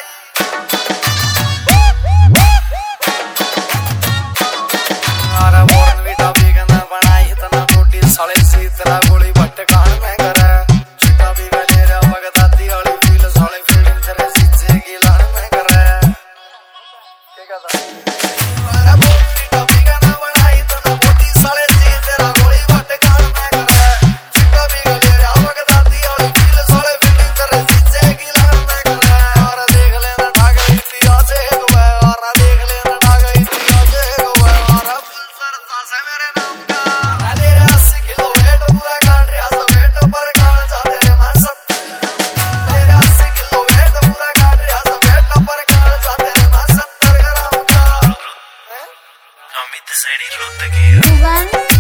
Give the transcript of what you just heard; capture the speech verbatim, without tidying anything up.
साले सी तेरा गोली बट कान में करे चिट्टा भी गले रे बगदादी वाली फील साले फीलिंग तेरे सीचे की लान में करे के कहता अरे बोल चिट्टा भी गाना बनाई तना बोटी साले सी तेरा गोली बट कान में करे चिट्टा भी गले रे बगदादी वाली फील साले फीलिंग तेरे सीचे की लान में करे और देख लेना ढाक इतिहास है गोवा और देख लेना ढाक इतिहास है गोवा और फुल सरता से मेरे नाम का अमित सैनी रोहतकी